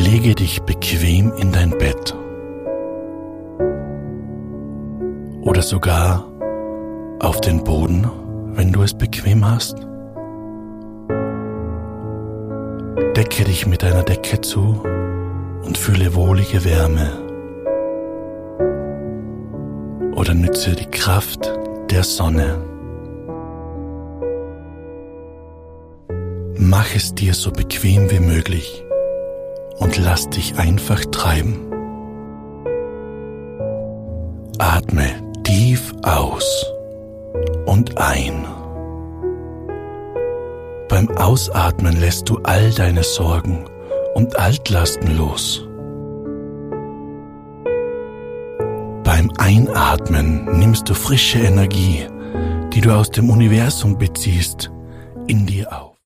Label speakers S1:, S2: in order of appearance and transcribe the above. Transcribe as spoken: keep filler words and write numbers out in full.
S1: Lege dich bequem in dein Bett oder sogar auf den Boden, wenn du es bequem hast. Decke dich mit einer Decke zu und fühle wohlige Wärme. Oder nütze die Kraft der Sonne. Mach es dir so bequem wie möglich und lass dich einfach treiben. Atme tief aus und ein. Beim Ausatmen lässt du all deine Sorgen und Altlasten los. Beim Einatmen nimmst du frische Energie, die du aus dem Universum beziehst, in dir auf.